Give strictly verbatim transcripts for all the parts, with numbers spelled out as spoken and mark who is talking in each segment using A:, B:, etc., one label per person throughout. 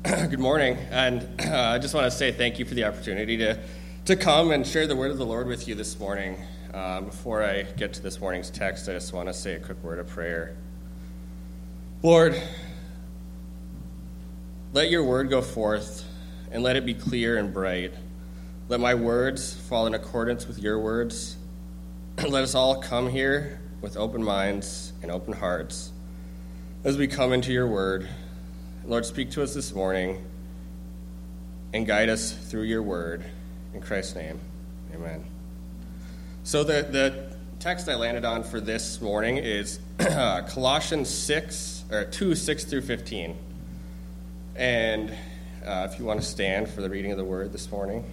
A: Good morning, and uh, I just want to say thank you for the opportunity to, to come and share the word of the Lord with you this morning. Uh, before I get to this morning's text, I just want to say a quick word of prayer. Lord, let your word go forth, and let it be clear and bright. Let my words fall in accordance with your words. Let us all come here with open minds and open hearts as we come into your word. Lord, speak to us this morning and guide us through your word. In Christ's name, amen. So the, the text I landed on for this morning is uh, Colossians six, or two, six through fifteen. And uh, if you want to stand for the reading of the word this morning.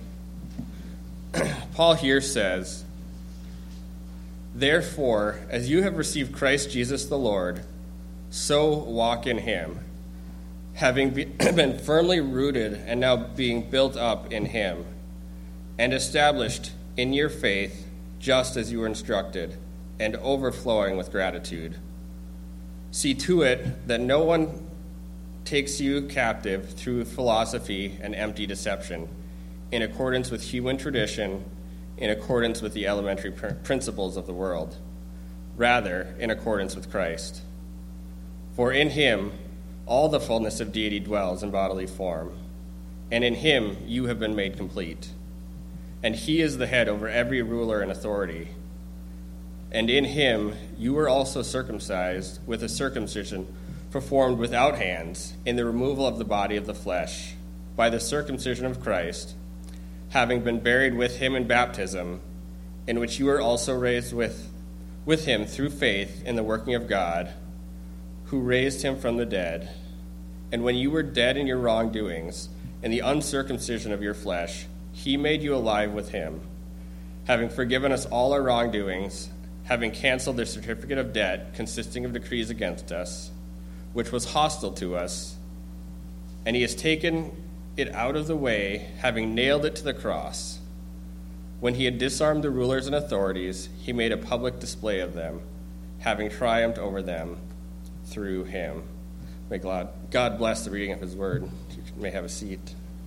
A: Paul here says, "Therefore, as you have received Christ Jesus the Lord, so walk in him, having been firmly rooted and now being built up in him, and established in your faith just as you were instructed, and overflowing with gratitude. See to it that no one takes you captive through philosophy and empty deception, in accordance with human tradition, in accordance with the elementary pr- principles of the world, rather in accordance with Christ. For in him all the fullness of deity dwells in bodily form, and in him you have been made complete. And he is the head over every ruler and authority. And in him you were also circumcised with a circumcision performed without hands, in the removal of the body of the flesh, by the circumcision of Christ, having been buried with him in baptism, in which you were also raised with, with him through faith in the working of God, who raised him from the dead. And when you were dead in your wrongdoings, in the uncircumcision of your flesh, he made you alive with him, having forgiven us all our wrongdoings, having canceled the certificate of debt consisting of decrees against us, which was hostile to us, and he has taken it out of the way, having nailed it to the cross. When he had disarmed the rulers and authorities, he made a public display of them, having triumphed over them through him." May God, God bless the reading of his word. You may have a seat.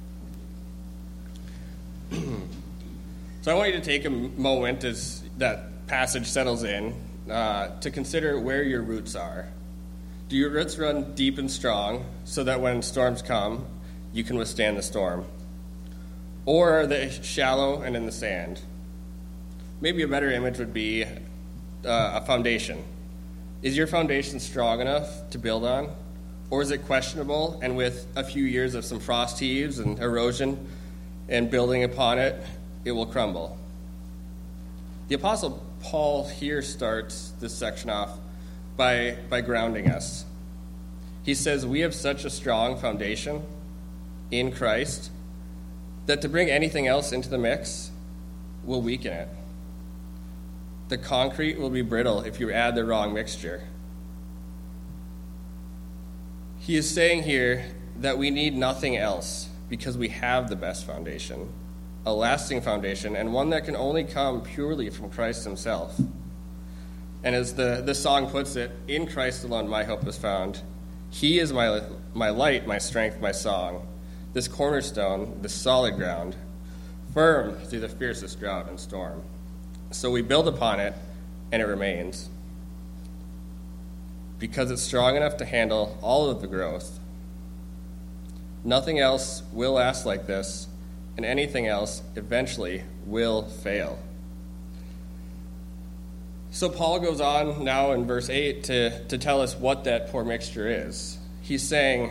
A: So I want you to take a moment as that passage settles in uh, to consider where your roots are. Do your roots run deep and strong so that when storms come, you can withstand the storm? Or are they shallow and in the sand? Maybe a better image would be uh, a foundation. Is your foundation strong enough to build on? Or is it questionable, and with a few years of some frost heaves and erosion and building upon it, it will crumble? The Apostle Paul here starts this section off by, by grounding us. He says we have such a strong foundation in Christ that to bring anything else into the mix will weaken it. The concrete will be brittle if you add the wrong mixture. He is saying here that we need nothing else because we have the best foundation, a lasting foundation, and one that can only come purely from Christ himself. And as the, the song puts it, in Christ alone my hope is found. He is my, my light, my strength, my song, this cornerstone, this solid ground, firm through the fiercest drought and storm. So we build upon it, and it remains, because it's strong enough to handle all of the growth. Nothing else will last like this, and anything else eventually will fail. So Paul goes on now in verse eight to, to tell us what that poor mixture is. He's saying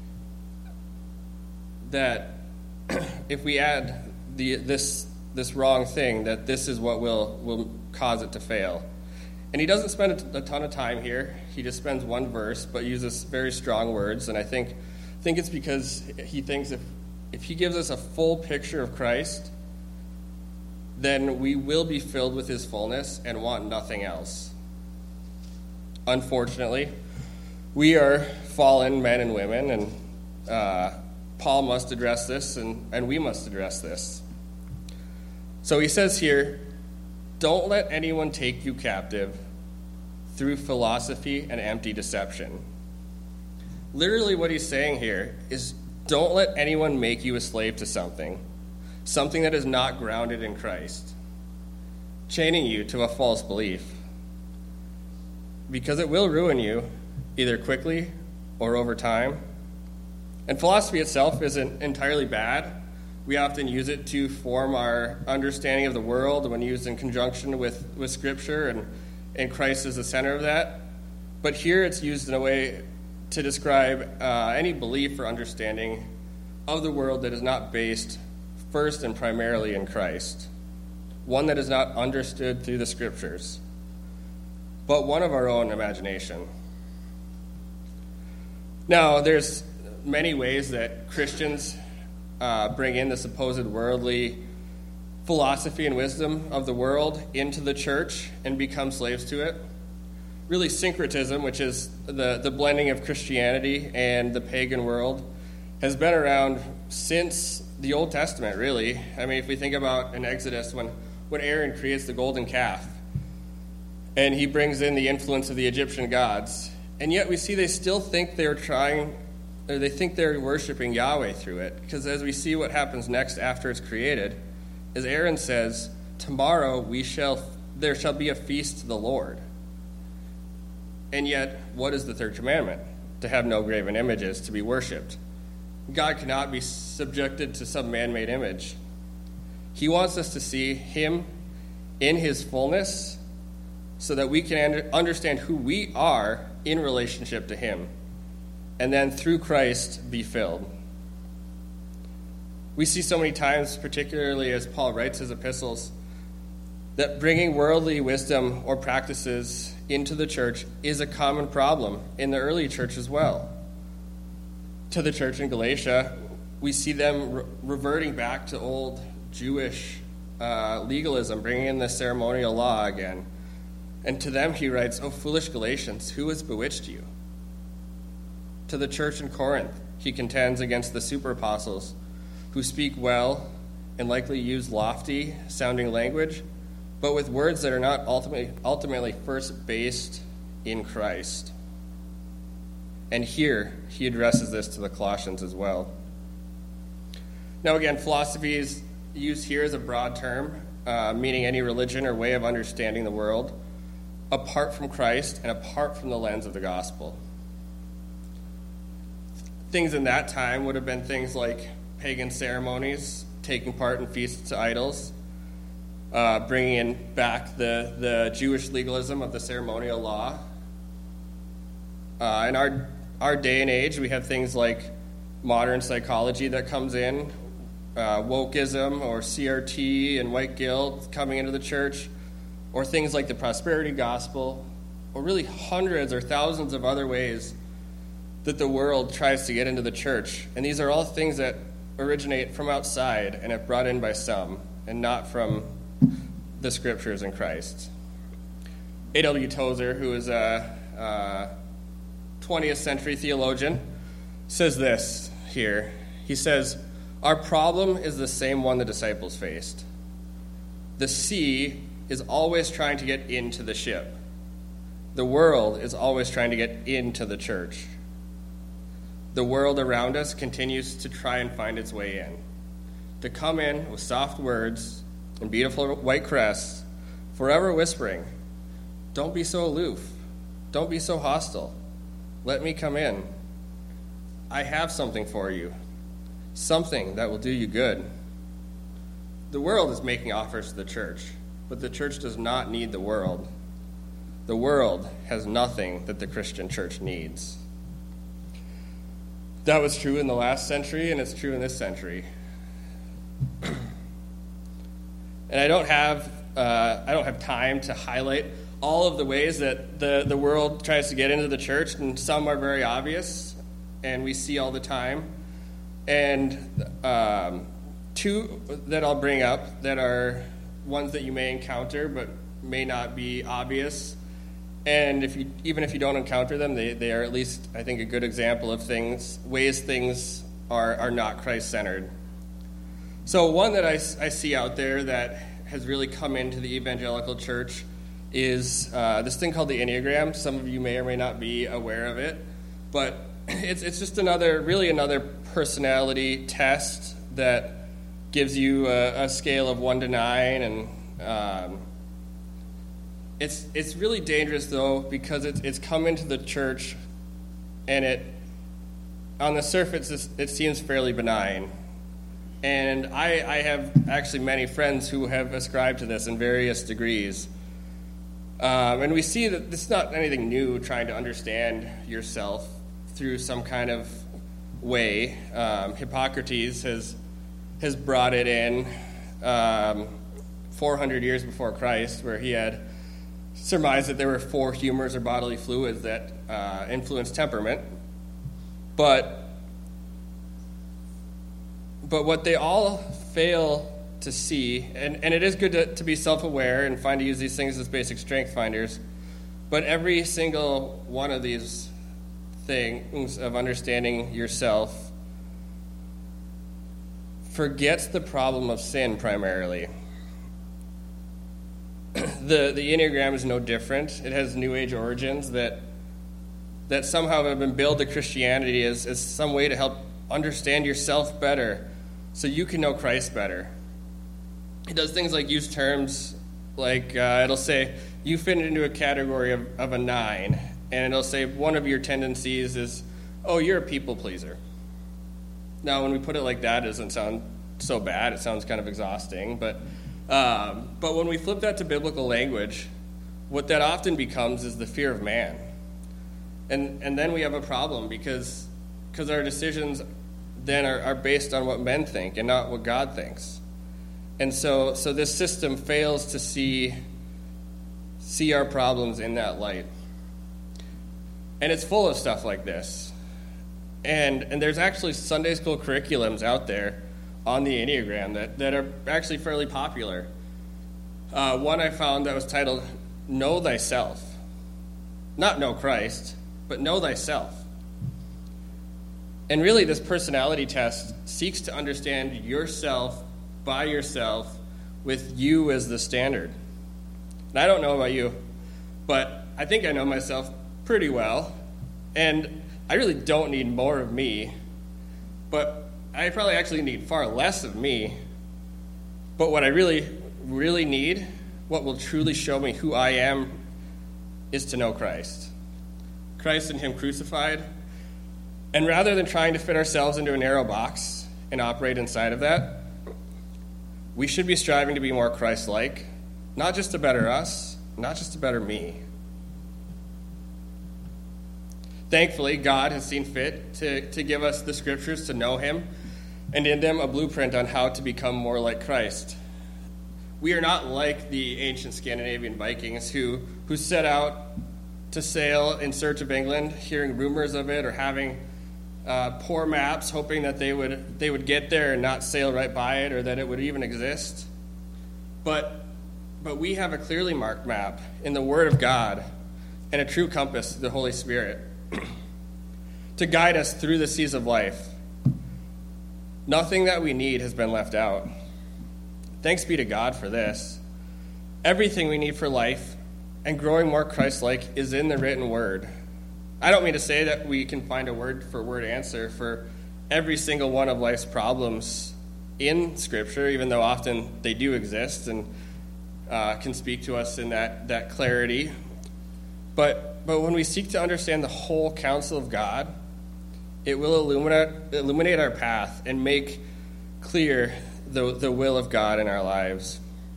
A: that if we add the this this wrong thing, that this is what will, will cause it to fail. And he doesn't spend a ton of time here. He just spends one verse, but uses very strong words. And I think think it's because he thinks if, if he gives us a full picture of Christ, then we will be filled with his fullness and want nothing else. Unfortunately, we are fallen men and women, and uh, Paul must address this, and, and we must address this. So he says here, don't let anyone take you captive through philosophy and empty deception. Literally what he's saying here is Don't let anyone make you a slave to something, something that is not grounded in Christ, chaining you to a false belief, because it will ruin you either quickly or over time. And philosophy itself isn't entirely bad. We often use it to form our understanding of the world when used in conjunction with, with Scripture, and, and Christ is the center of that. But here it's used in a way to describe uh, any belief or understanding of the world that is not based first and primarily in Christ, one that is not understood through the Scriptures, but one of our own imagination. Now, there's many ways that Christians uh, bring in the supposed worldly philosophy and wisdom of the world into the church and become slaves to it. Really, syncretism, which is the, the blending of Christianity and the pagan world, has been around since the Old Testament, really. I mean, if we think about in Exodus, when, when Aaron creates the golden calf, and he brings in the influence of the Egyptian gods, and yet we see they still think they're trying, or they think they're worshiping Yahweh through it, because as we see what happens next after it's created, as Aaron says, tomorrow we shall, there shall be a feast to the Lord. And yet, what is the third commandment? To have no graven images to be worshipped. God cannot be subjected to some man-made image. He wants us to see him in his fullness so that we can understand who we are in relationship to him, and then through Christ be filled. We see so many times, particularly as Paul writes his epistles, that bringing worldly wisdom or practices into the church is a common problem in the early church as well. To the church in Galatia, we see them re- reverting back to old Jewish uh, legalism, bringing in the ceremonial law again. And to them he writes, "O foolish Galatians, who has bewitched you?" To the church in Corinth, he contends against the super apostles who speak well and likely use lofty sounding language, but with words that are not ultimately, ultimately first based in Christ. And here, he addresses this to the Colossians as well. Now again, philosophy is used here as a broad term, uh, meaning any religion or way of understanding the world, apart from Christ and apart from the lens of the gospel. Things in that time would have been things like pagan ceremonies, taking part in feasts to idols, Uh, bringing in back the, the Jewish legalism of the ceremonial law. Uh, in our our day and age, we have things like modern psychology that comes in, uh, wokeism or C R T and white guilt coming into the church, or things like the prosperity gospel, or really hundreds or thousands of other ways that the world tries to get into the church. And these are all things that originate from outside and have brought in by some, and not from the Scriptures in Christ. A W Tozer, who is a, a twentieth century theologian, says this here. He says, "Our problem is the same one the disciples faced. The sea is always trying to get into the ship. The world is always trying to get into the church. The world around us continues to try and find its way in, to come in with soft words and beautiful white crests, forever whispering, 'Don't be so aloof. Don't be so hostile. Let me come in. I have something for you, something that will do you good.' The world is making offers to the church, but the church does not need the world. The world has nothing that the Christian church needs." That was true in the last century, and it's true in this century. And I don't have uh, I don't have time to highlight all of the ways that the, the world tries to get into the church, and some are very obvious, and we see all the time. And um, two that I'll bring up that are ones that you may encounter but may not be obvious. And if you, even if you don't encounter them, they, they are at least, I think, a good example of things, ways things are, are not Christ-centered. So one that I, I see out there that has really come into the evangelical church is uh, this thing called the Enneagram. Some of you may or may not be aware of it, but it's it's just another, really another personality test that gives you a, a scale of one to nine, and um, it's it's really dangerous though, because it's it's come into the church, and it on the surface it seems fairly benign. And I, I have actually many friends who have ascribed to this in various degrees. Um, and we see that it's not anything new trying to understand yourself through some kind of way. Um, Hippocrates has has brought it in um, four hundred years before Christ, where he had surmised that there were four humors or bodily fluids that uh, influence temperament. But But what they all fail to see, and, and it is good to, to be self-aware and find to use these things as basic strength finders, but every single one of these things of understanding yourself forgets the problem of sin primarily. the the Enneagram is no different. It has New Age origins that that somehow have been billed to Christianity as, as some way to help understand yourself better, so you can know Christ better. It does things like use terms like, uh, it'll say, you fit into a category of, of a nine, and it'll say one of your tendencies is, oh, you're a people pleaser. Now, when we put it like that, it doesn't sound so bad. It sounds kind of exhausting. But um, but when we flip that to biblical language, what that often becomes is the fear of man. And and then we have a problem, because because our decisions then are, are based on what men think and not what God thinks. And so so this system fails to see see our problems in that light. And it's full of stuff like this. And and there's actually Sunday school curriculums out there on the Enneagram that, that are actually fairly popular. Uh, one I found that was titled, Know Thyself. Not Know Christ, but Know Thyself. And really, this personality test seeks to understand yourself by yourself with you as the standard. And I don't know about you, but I think I know myself pretty well. And I really don't need more of me, but I probably actually need far less of me. But what I really, really need, what will truly show me who I am, is to know Christ. Christ and Him crucified. And rather than trying to fit ourselves into a narrow box and operate inside of that, we should be striving to be more Christ-like, not just to better us, not just to better me. Thankfully, God has seen fit to, to give us the scriptures to know Him, and in them a blueprint on how to become more like Christ. We are not like the ancient Scandinavian Vikings who, who set out to sail in search of England, hearing rumors of it or having uh, poor maps, hoping that they would they would get there and not sail right by it, or that it would even exist. But but we have a clearly marked map in the Word of God and a true compass, the Holy Spirit, to guide us through the seas of life. Nothing that we need has been left out. Thanks be to God for this. Everything we need for life and growing more Christ-like is in the written Word. I don't mean to say that we can find a word-for-word answer for every single one of life's problems in Scripture, even though often they do exist and uh, can speak to us in that, that clarity. But but when we seek to understand the whole counsel of God, it will illuminate illuminate our path and make clear the, the will of God in our lives.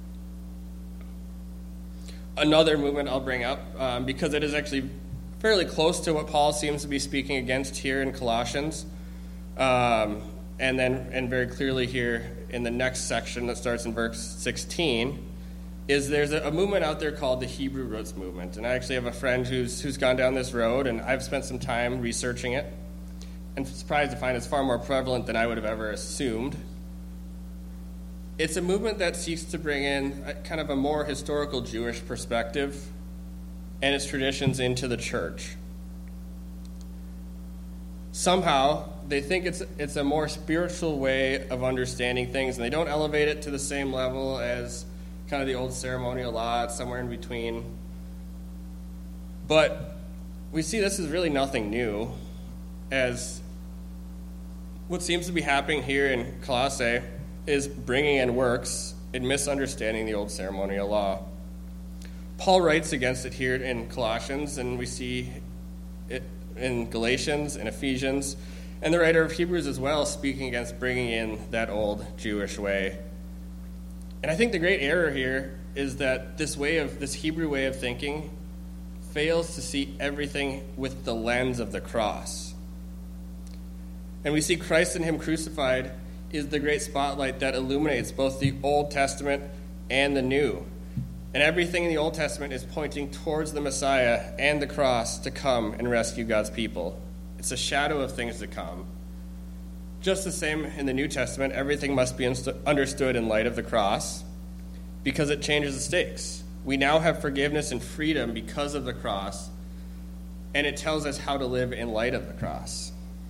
A: Another movement I'll bring up, um, because it is actually fairly close to what Paul seems to be speaking against here in Colossians, um, and then and very clearly here in the next section that starts in verse sixteen, is there's a, a movement out there called the Hebrew Roots movement. And I actually have a friend who's who's gone down this road, and I've spent some time researching it, and surprised to find it's far more prevalent than I would have ever assumed. It's a movement that seeks to bring in a, kind of a more historical Jewish perspective and its traditions into the church. Somehow, they think it's it's a more spiritual way of understanding things, and they don't elevate it to the same level as kind of the old ceremonial law. It's somewhere in between. But we see this is really nothing new, as What seems to be happening here in Colossae is bringing in works and misunderstanding the old ceremonial law. Paul writes against it here in Colossians, and we see it in Galatians and Ephesians, and the writer of Hebrews as well, speaking against bringing in that old Jewish way. And I think the great error here is that this way of this Hebrew way of thinking fails to see everything with the lens of the cross. And we see Christ and him crucified is the great spotlight that illuminates both the Old Testament and the New. And everything in the Old Testament is pointing towards the Messiah and the cross to come and rescue God's people. It's a shadow of things to come. Just the same in the New Testament, everything must be understood in light of the cross because it changes the stakes. We now have forgiveness and freedom because of the cross, and it tells us how to live in light of the cross.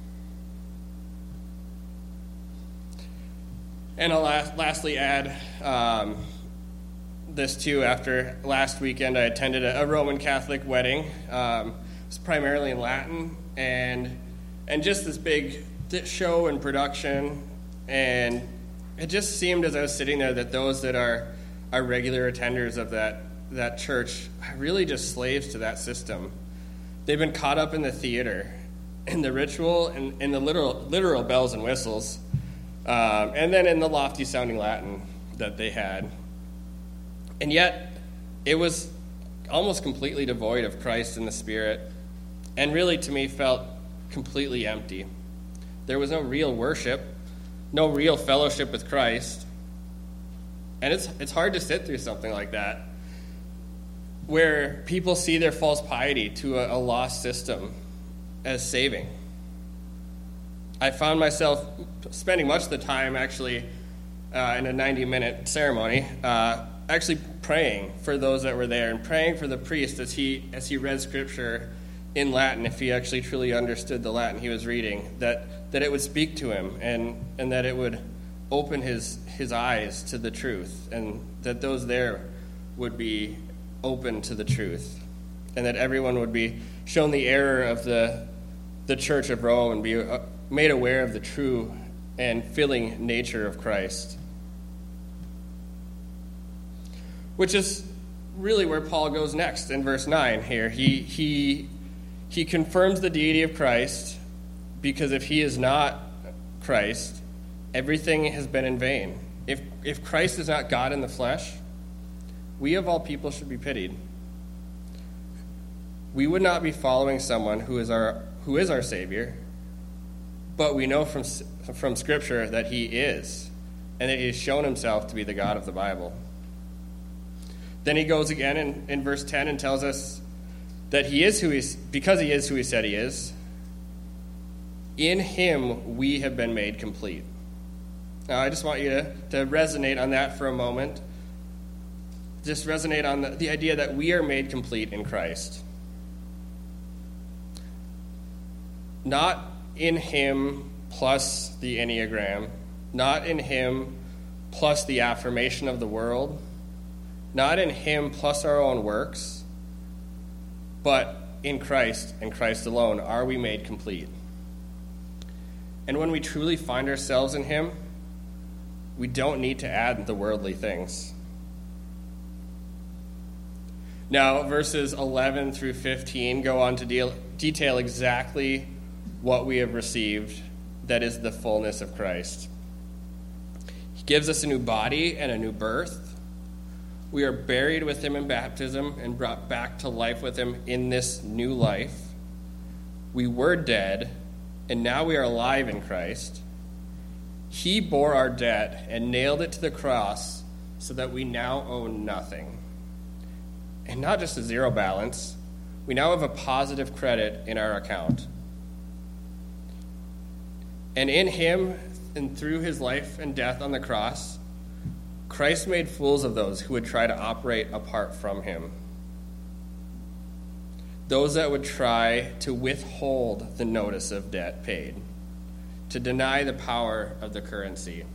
A: And I'll lastly add um, this too. After last weekend, I attended a, a Roman Catholic wedding. Um, it was primarily in Latin, and and just this big show and production. And it just seemed as I was sitting there that those that are are regular attenders of that that church are really just slaves to that system. They've been caught up in the theater, in the ritual, and in the literal literal bells and whistles. Um, and then in the lofty-sounding Latin that they had. And yet, it was almost completely devoid of Christ and the Spirit, and really, to me, felt completely empty. There was no real worship, no real fellowship with Christ. And it's it's hard to sit through something like that, where people see their false piety to a, a lost system as saving. I found myself spending much of the time actually uh, in a ninety-minute ceremony, uh, actually praying for those that were there and praying for the priest as he as he read Scripture in Latin, if he actually truly understood the Latin he was reading, that, that it would speak to him and, and that it would open his, his eyes to the truth, and that those there would be open to the truth, and that everyone would be shown the error of the, the Church of Rome and be uh, made aware of the true and filling nature of Christ. Which is really where Paul goes next in verse nine here. He he he confirms the deity of Christ, because if he is not Christ, everything has been in vain. If if Christ is not God in the flesh, we of all people should be pitied. We would not be following someone who is our who is our Savior, but we know from from Scripture that he is, and that he has shown himself to be the God of the Bible. Then he goes again in, in verse ten and tells us that he is who he's, because he is who he said he is, in him we have been made complete. Now, I just want you to, to resonate on that for a moment. Just resonate on the, the idea that we are made complete in Christ. Not in him plus the Enneagram, not in him plus the affirmation of the world, not in him plus our own works, but in Christ and Christ alone are we made complete. And when we truly find ourselves in him, we don't need to add the worldly things. Now, verses eleven through fifteen go on to deal, detail exactly what we have received, that is the fullness of Christ. He gives us a new body and a new birth. We are buried with him in baptism and brought back to life with him in this new life. We were dead, and now we are alive in Christ. He bore our debt and nailed it to the cross so that we now own nothing. And not just a zero balance, we now have a positive credit in our account. And in him, and through his life and death on the cross, Christ made fools of those who would try to operate apart from him. Those that would try to withhold the notice of debt paid, to deny the power of the currency.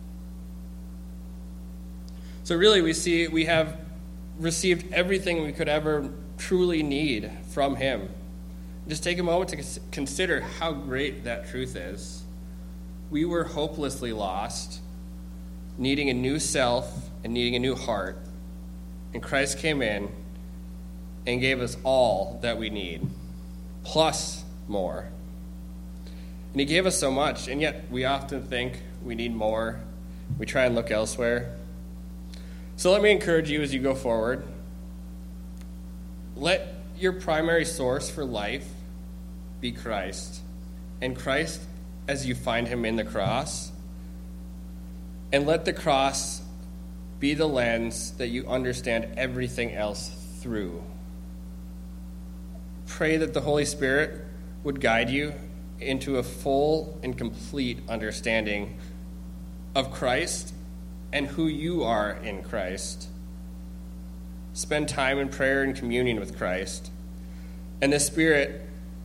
A: So really we see we have received everything we could ever truly need from him. Just take a moment to consider how great that truth is. we were hopelessly lost, needing a new self and needing a new heart. And Christ came in and gave us all that we need, plus more. And he gave us so much, and yet we often think we need more. We try and look elsewhere. So let me encourage you as you go forward. Let your primary source for life be Christ, and Christ as you find him in the cross. And let the cross be the lens that you understand everything else through. Pray that the Holy Spirit would guide you into a full and complete understanding of Christ and who you are in Christ. Spend time in prayer and communion with Christ and the Spirit,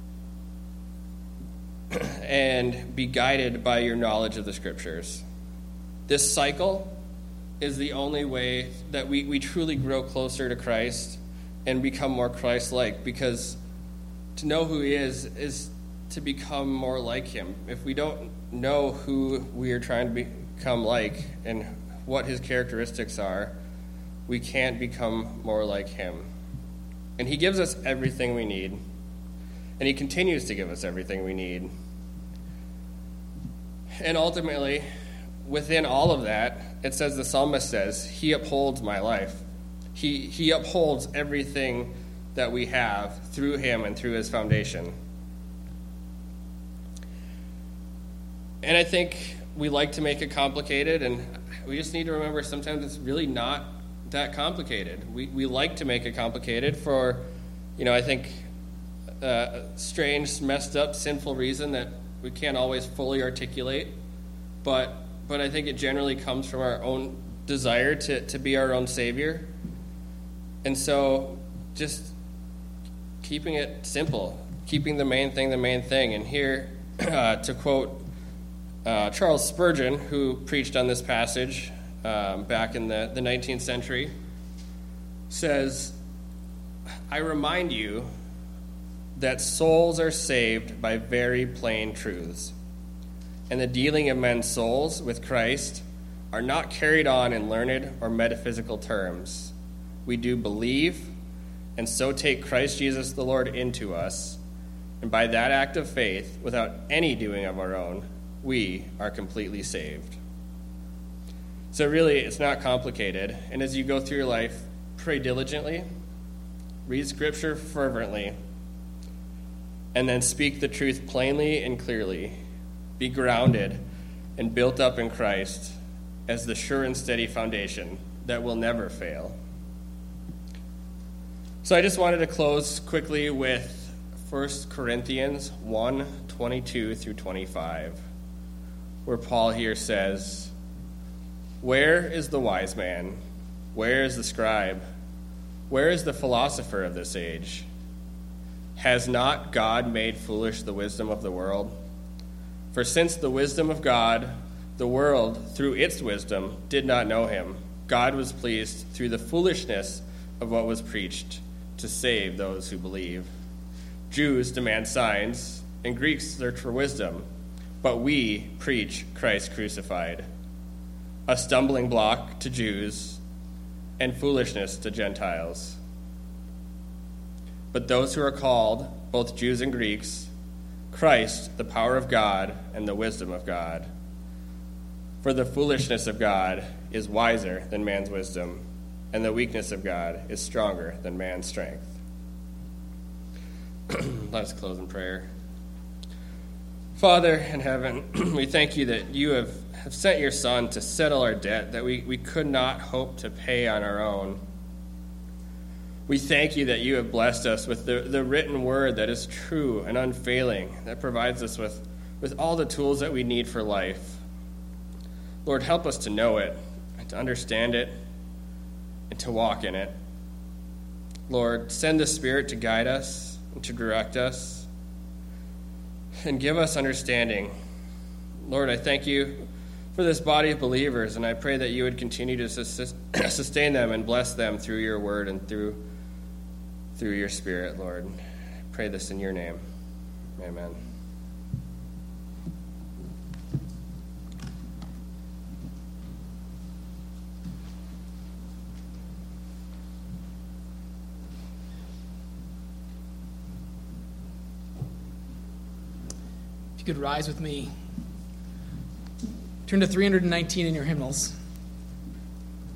A: and be guided by your knowledge of the Scriptures. This cycle is the only way that we, we truly grow closer to Christ and become more Christ-like, because to know who he is is to become more like him. If we don't know who we are trying to become like and what his characteristics are, we can't become more like him. And he gives us everything we need, and he continues to give us everything we need. And ultimately, within all of that, it says, the psalmist says, he upholds my life. He, he upholds everything that we have through him and through his foundation. And I think we like to make it complicated, and we just need to remember sometimes it's really not that complicated. We we like to make it complicated for, you know, I think a strange, messed up, sinful reason that we can't always fully articulate. But but I think it generally comes from our own desire to, to be our own Savior. And so just keeping it simple, keeping the main thing the main thing. And here, uh, to quote uh, Charles Spurgeon, who preached on this passage um, back in the, the nineteenth century, says, I remind you that souls are saved by very plain truths, and the dealing of men's souls with Christ are not carried on in learned or metaphysical terms. We do believe, and so take Christ Jesus the Lord into us, and by that act of faith, without any doing of our own, we are completely saved. So really, it's not complicated, and as you go through your life, pray diligently, read Scripture fervently, and then speak the truth plainly and clearly. Be grounded and built up in Christ as the sure and steady foundation that will never fail. So I just wanted to close quickly with First Corinthians one, twenty-two through twenty-five, where Paul here says, where is the wise man? Where is the scribe? Where is the philosopher of this age? Has not God made foolish the wisdom of the world? For since the wisdom of God, the world, through its wisdom, did not know him, God was pleased through the foolishness of what was preached to save those who believe. Jews demand signs, and Greeks search for wisdom, but we preach Christ crucified, a stumbling block to Jews and foolishness to Gentiles. But those who are called, both Jews and Greeks, Christ, the power of God and the wisdom of God. For the foolishness of God is wiser than man's wisdom, and the weakness of God is stronger than man's strength. Let us close in prayer. Father in heaven, we thank you that you have, have sent your Son to settle our debt that we, we could not hope to pay on our own. We thank you that you have blessed us with the, the written word that is true and unfailing, that provides us with, with all the tools that we need for life. Lord, help us to know it, and to understand it, and to walk in it. Lord, send the Spirit to guide us and to direct us, and give us understanding. Lord, I thank you for this body of believers, and I pray that you would continue to sustain them and bless them through your word and through through your Spirit, Lord. I pray this in your name. Amen.
B: If you could rise with me. Turn to three hundred nineteen in your hymnals.